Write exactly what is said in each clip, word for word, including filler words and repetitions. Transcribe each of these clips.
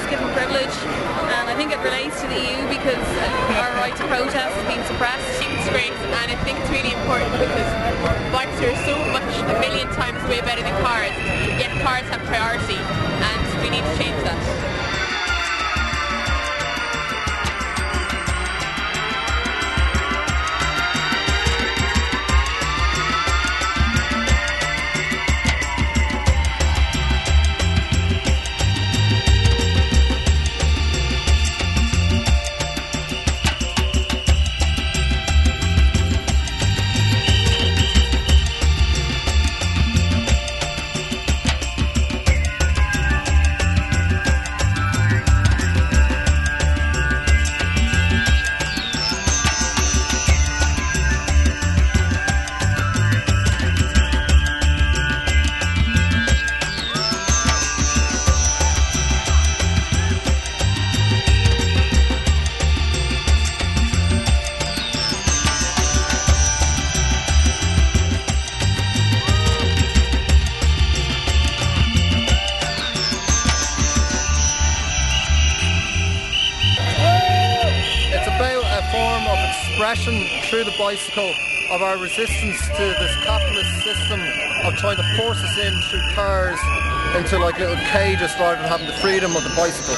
given privilege, and I think it relates to the E U because our right to protest has been suppressed. It's great, and I think it's really important because bikes are so much, a million times way better than cars, yet cars have priority, and we need to change that. Expression through the bicycle of our resistance to this capitalist system of trying to force us in through cars into like little cages rather than having the freedom of the bicycle.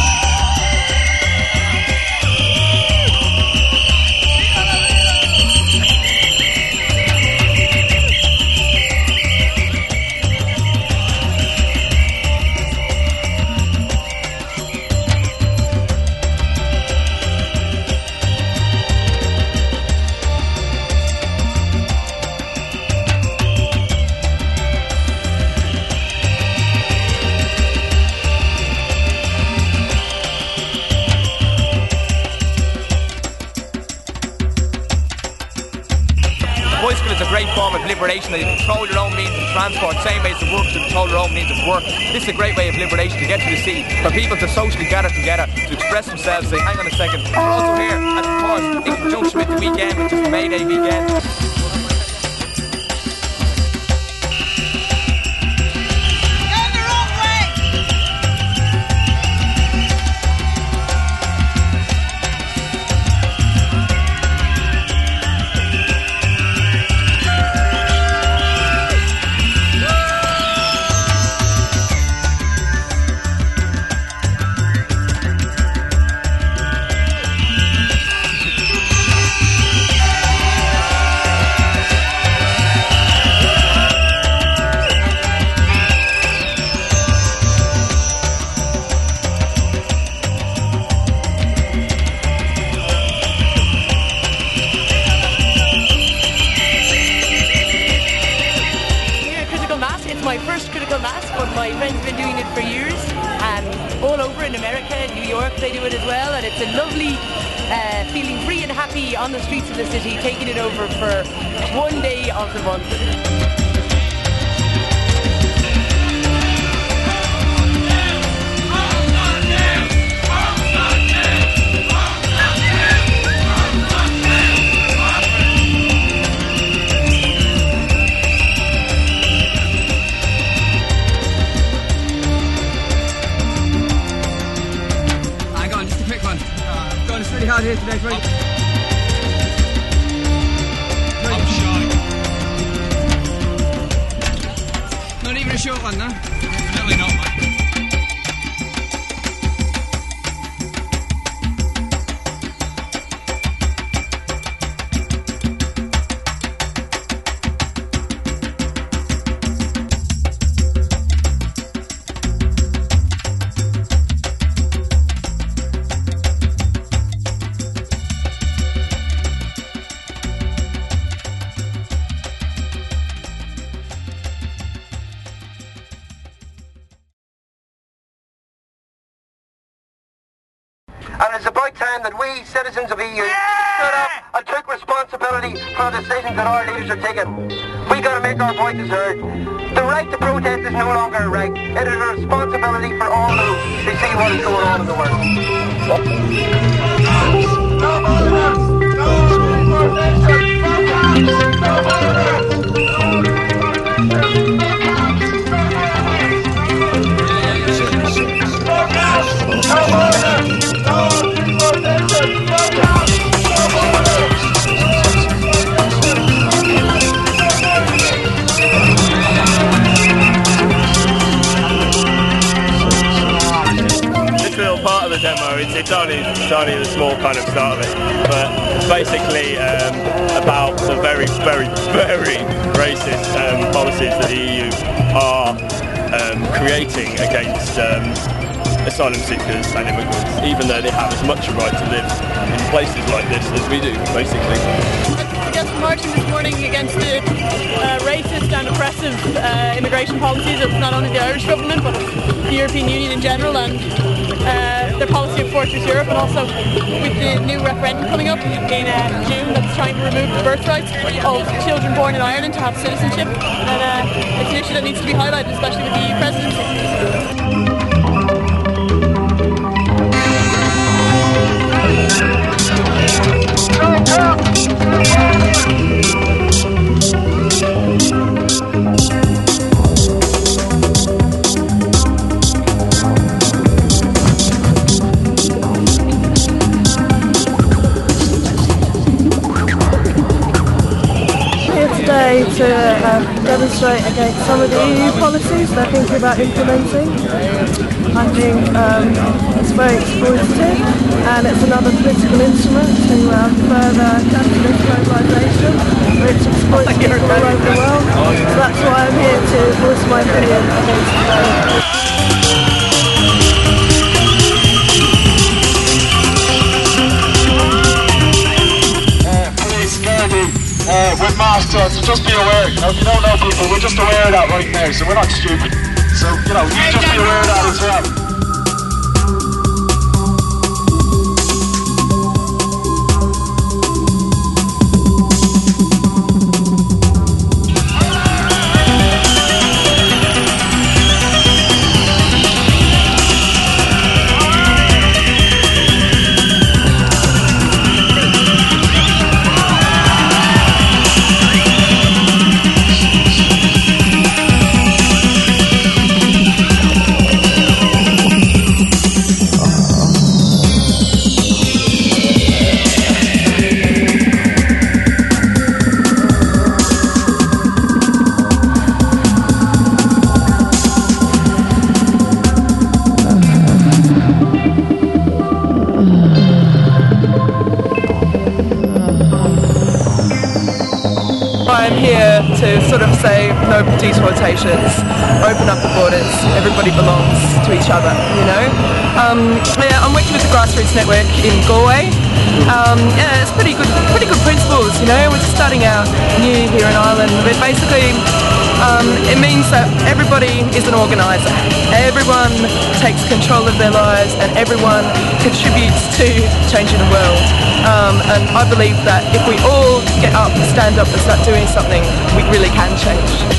Bicycle is a great form of liberation, that you control your own means of transport, same way as the workers control their own means of work. This is a great way of liberation to get to the sea, for people to socially gather together, to express themselves, say, hang on a second, we're also here, and of course, in conjunction with the weekend, which is the May Day weekend. My first critical mass, but my friends have been doing it for years, and all over in America, New York, they do it as well, and it's a lovely uh, feeling free and happy on the streets of the city, taking it over for one day of the month. It's really hard here today, right? I'm shy. Not even a short one, no? Definitely not, mate. And it's about time that we, citizens of E U, stood up and took responsibility for the decisions that our leaders are taking. We got to make our voices heard. The right to protest is no longer a right. It is a responsibility for all those who see what is going on in the world. part of the demo. It's, it's only it's only the small kind of start of it, but it's basically um, about the very, very, very racist um, policies that the E U are um, creating against um, asylum seekers and immigrants, even though they have as much a right to live in places like this as we do, basically. Against marching this morning against the uh, racist and oppressive uh, immigration policies of not only the Irish government but the European Union in general, and uh, their policy of Fortress Europe, and also with the new referendum coming up in uh, June that's trying to remove the birthrights of children born in Ireland to have citizenship, and uh, it's an issue that needs to be highlighted, especially with the E U presidency. Today to uh, demonstrate against some of the E U policies they're thinking about implementing. I think um, it's very exploitative, and it's another political instrument to uh, further capitalist globalisation, which exploits people all over the world. So that's why I'm here to voice my opinion against it. Uh, with masks on, so just be aware, you know, if you don't know people, we're just aware of that right now, so we're not stupid. So, you know, you just be aware of that as well. I'm here to sort of say no deportations, open up the borders, everybody belongs to each other, you know. Um, yeah, I'm working with the Grassroots Network in Galway. Um, yeah, it's pretty good, pretty good principles, you know. We're just starting out new here in Ireland, but basically um, it means that everybody is an organiser. Everyone takes control of their lives and everyone contributes to changing the world. Um, and I believe that if we all get up, stand up and start doing something, we really can change.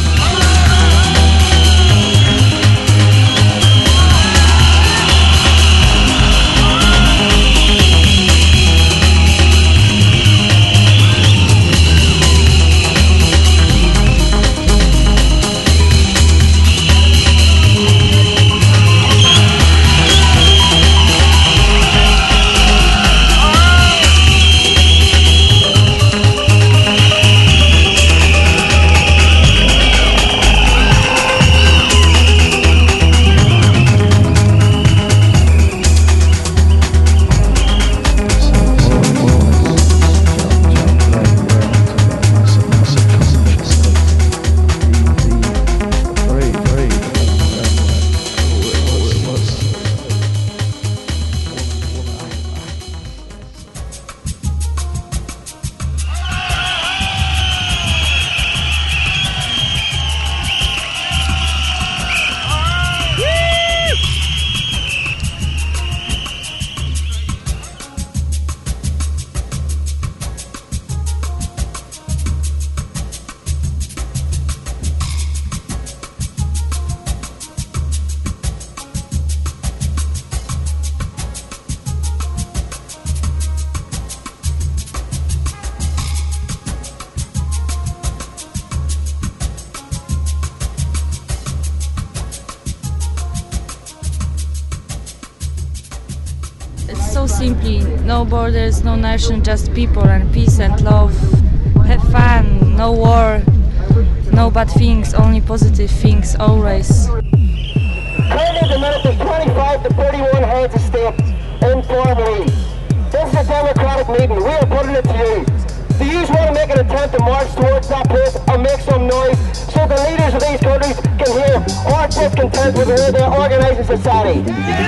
Simply, no borders, no nation, just people and peace and love. Have fun, no war, no bad things, only positive things, always. Canada's America's twenty thirty-five to thirty-one heads of state informally. This is a democratic meeting. We are putting it to you. Do you want to make an attempt to march towards that place and make some noise so the leaders of these countries can hear our discontent with the way they're organising society?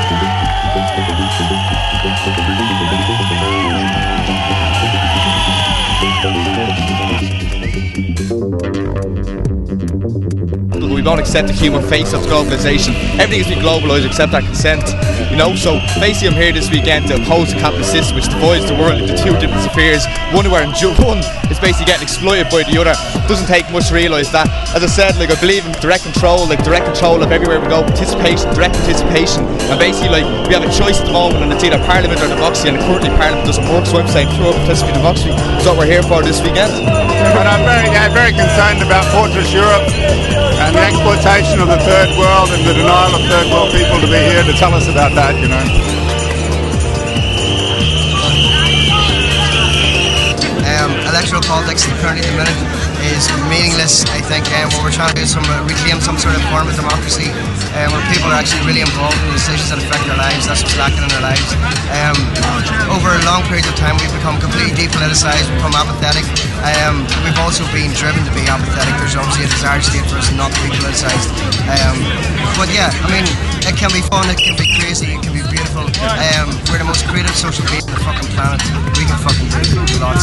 We won't accept the human face of globalisation. Everything has been globalised except our consent, you know. So basically I'm here this weekend to oppose the capitalist system which divides the world into two different spheres. One where one is basically getting exploited by the other. Doesn't take much to realise that. As I said, like I believe in direct control, like direct control of everywhere we go, participation, direct participation. And basically like we have a choice at the moment and it's either parliament or democracy, and currently parliament doesn't work, so I'm saying pure participatory democracy is what we're here for this weekend. But I'm very, yeah, very concerned about Fortress Europe and the exploitation of the third world and the denial of third world people to be here to tell us about that, you know. Um, electoral politics currently at the minute is meaningless. I think um, what we're trying to do is some, uh, reclaim some sort of form of democracy uh, where people are actually really involved in decisions that affect their lives. That's what's lacking in their lives. Um, over a long period of time we've become completely depoliticised, become apathetic. Um, we've also been driven to be apathetic. There's obviously a desired state for us not to be politicised. Um, but yeah, I mean, it can be fun, it can be crazy, it can be beautiful. Um, we're the most creative social being on the fucking planet. We can fucking do lots.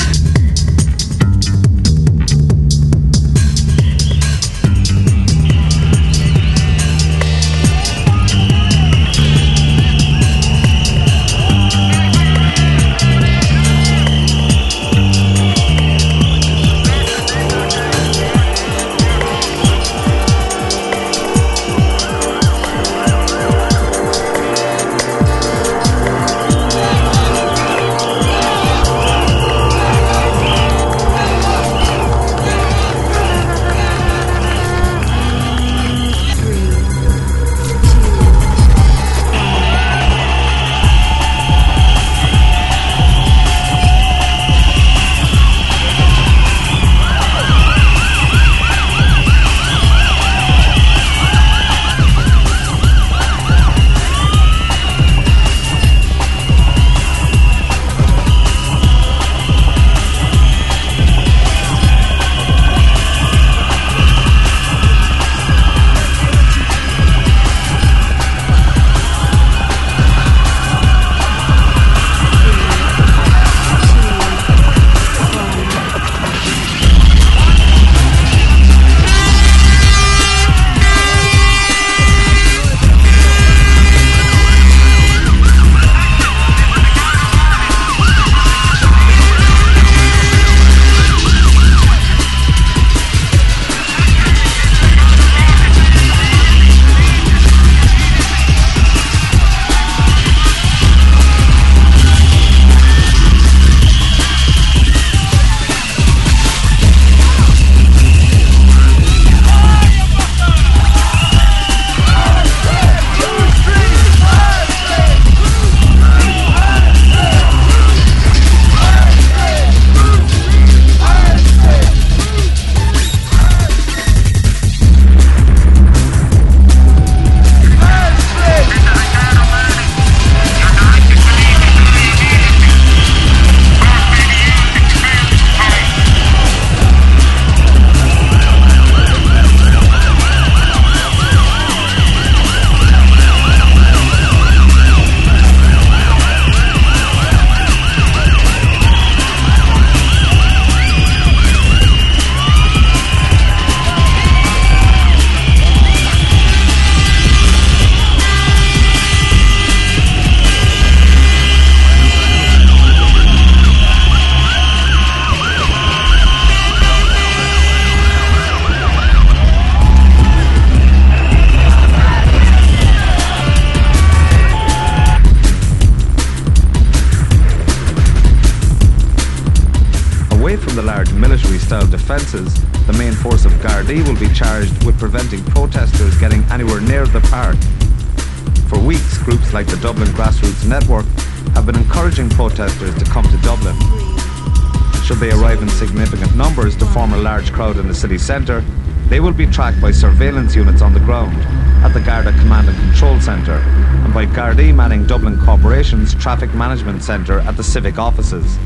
military-style defences, the main force of Gardaí will be charged with preventing protesters getting anywhere near the park. For weeks, groups like the Dublin Grassroots Network have been encouraging protesters to come to Dublin. Should they arrive in significant numbers to form a large crowd in the city centre, They will be tracked by surveillance units on the ground at the Garda Command and Control Centre and by Gardaí manning Dublin Corporation's Traffic Management Centre at the civic offices.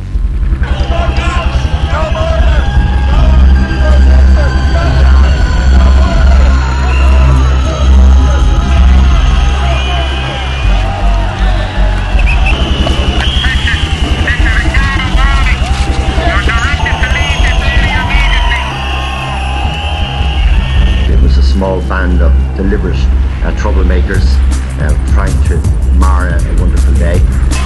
Small band of deliberate uh, troublemakers uh, trying to mar a, a wonderful day.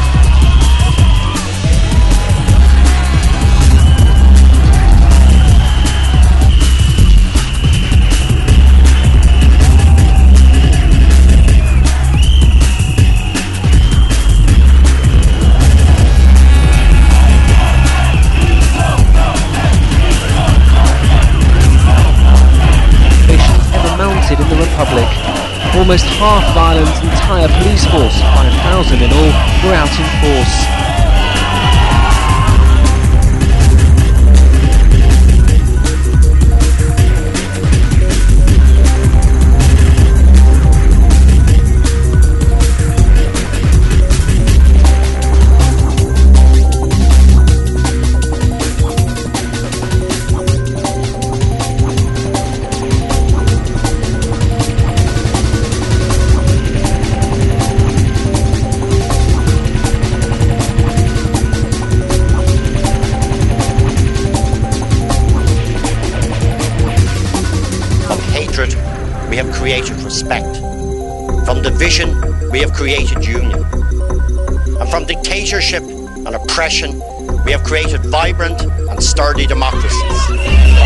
In the Republic. Almost half of Ireland's entire police force, five thousand in all, were out in force. We have created respect. From division, we have created union. And from dictatorship and oppression, we have created vibrant and sturdy democracies.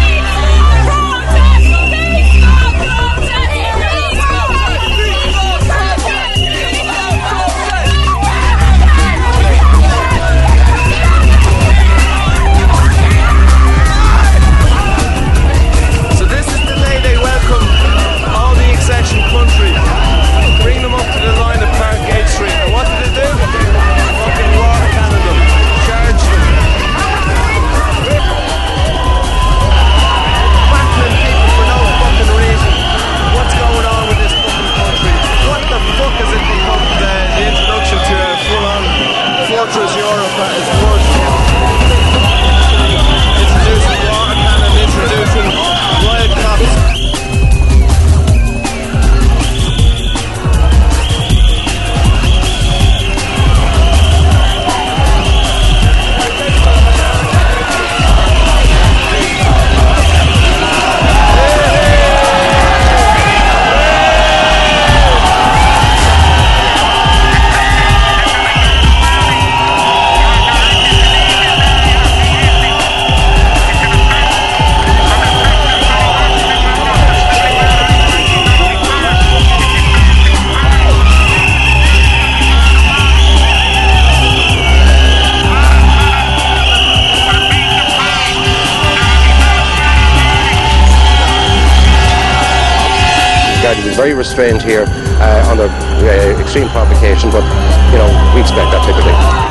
Country, bring them up to the line of Parkgate Street, and what did they do? Fucking water cannon them, charge them. Battling people for no fucking reason. What's going on with this fucking country? What the fuck has it become? The, the introduction to a full-on Fortress Europe that is worse. Introducing water cannon, introducing riot cops. He was very restrained here uh, under uh, extreme provocation, but you know, we expect that typically.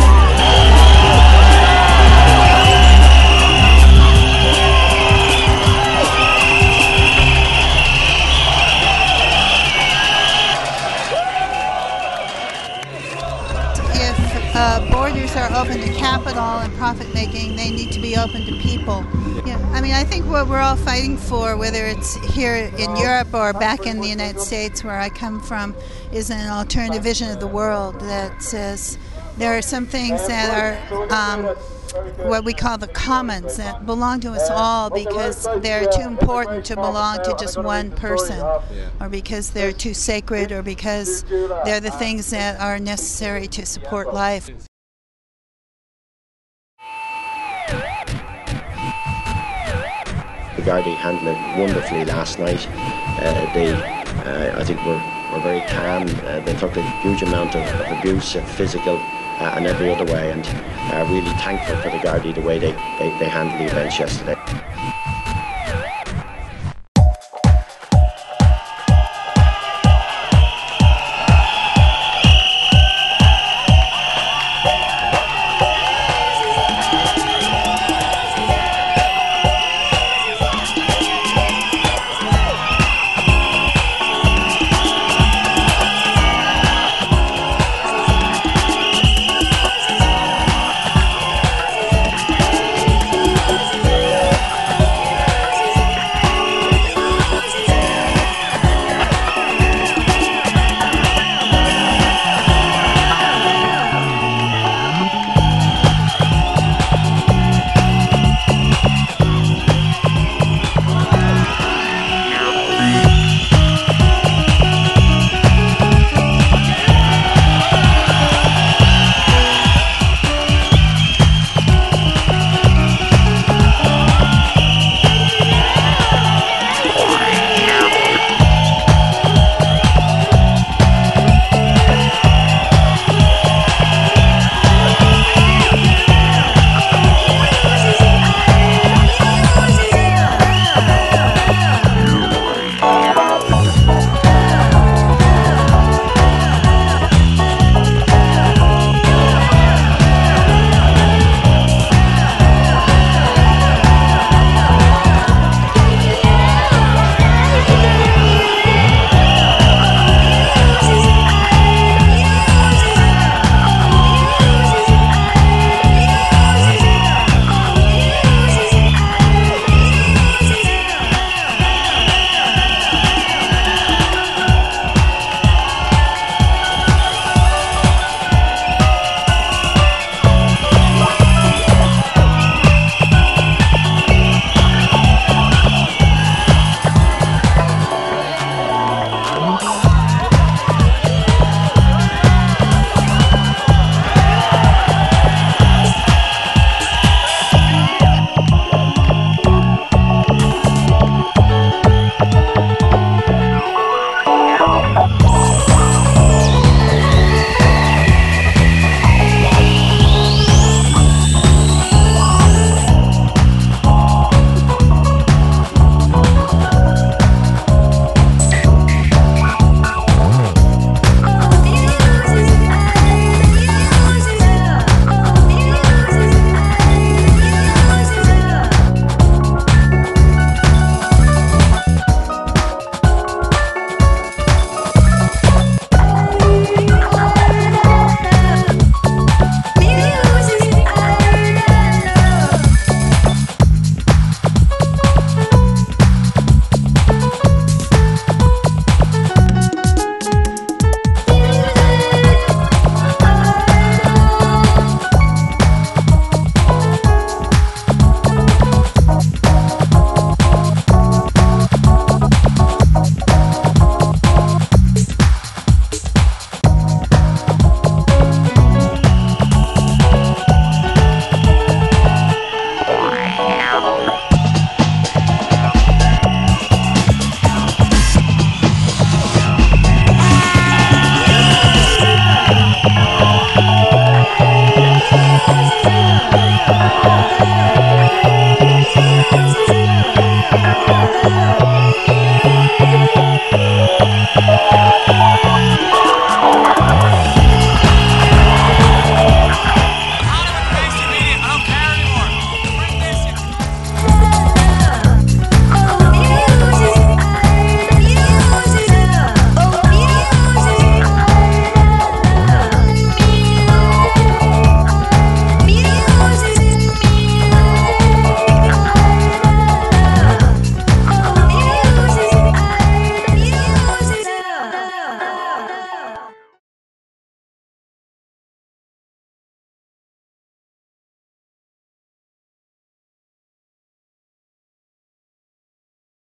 Uh, borders are open to capital and profit making, they need to be open to people. Yeah, I mean, I think what we're all fighting for, whether it's here in Europe or back in the United States where I come from, is an alternative vision of the world that says there are some things that are um, what we call the commons that belong to us all because they're too important to belong to just one person, or because they're too sacred, or because they're the things that are necessary to support life. The Gardaí handled it wonderfully last night. Uh, they, uh, I think, were, were very calm. Uh, they took a huge amount of, of abuse, uh, physical uh, and every other way, and uh, really thankful for the Gardaí the way they, they, they handled the events yesterday.